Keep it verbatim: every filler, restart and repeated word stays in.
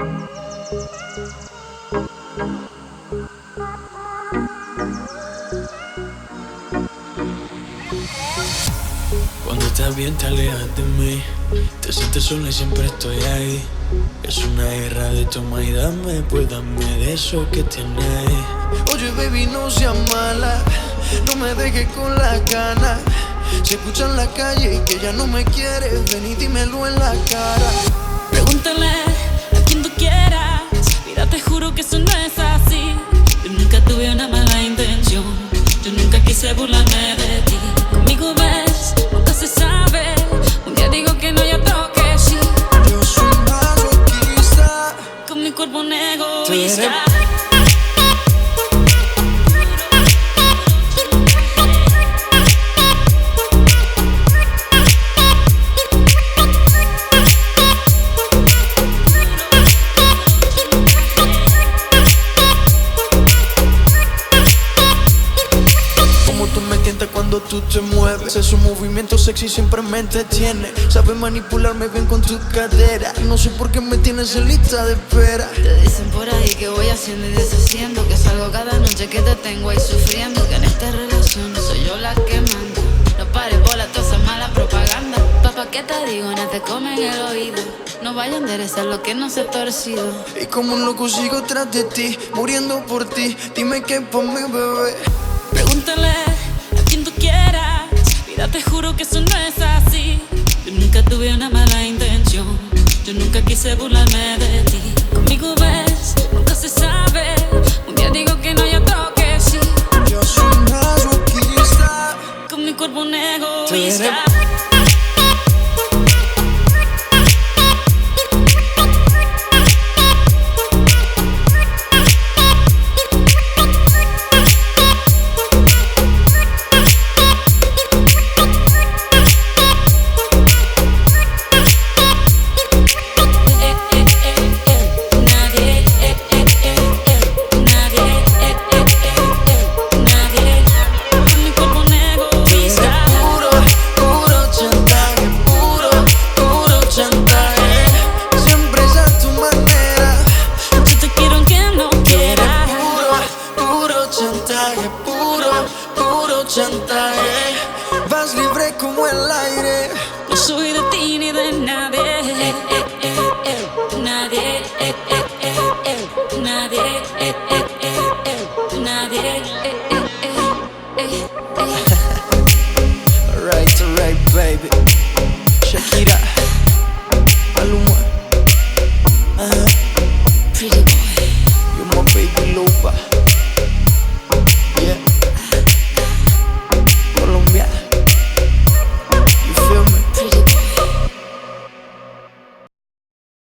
Cuando estás bien te alejas de mí, te sientes sola y siempre estoy ahí. Es una guerra de toma y dame, pues dame de eso que tienes. Oye baby, no seas mala, no me dejes con las ganas. Se escucha en la calle y que ya no me quieres, ven y dímelo en la cara. Pregúntale a quien tú quieras, mira te juro que eso no es así. Yo nunca tuve una mala intención, yo nunca quise burlarme de ti. Conmigo ves, nunca se sabe, un día digo que no y otro que sí. Yo soy masoquista, Con mi cuerpo un tú eres egoísta. cuando tú te mueves. Ese movimiento sexy siempre me entretiene. Sabes manipularme bien con tu cadera. No sé por qué me tienes en lista de espera. Te dicen por ahí que voy haciendo y deshaciendo, que salgo cada noche que te tengo ahí sufriendo, que en esta relación soy yo la que manda. No pares bola toda esa mala propaganda. Papá, ¿qué te digo? No te comen el oído. No vaya a enderezar lo que no se ha torcido. Y como un loco sigo tras de ti, muriendo por ti. Dime qué por mi bebé. Pregúntale a quien tú quieras, mira te juro que eso no es así. Yo nunca tuve una mala intención, yo nunca quise burlarme de ti. Conmigo ves,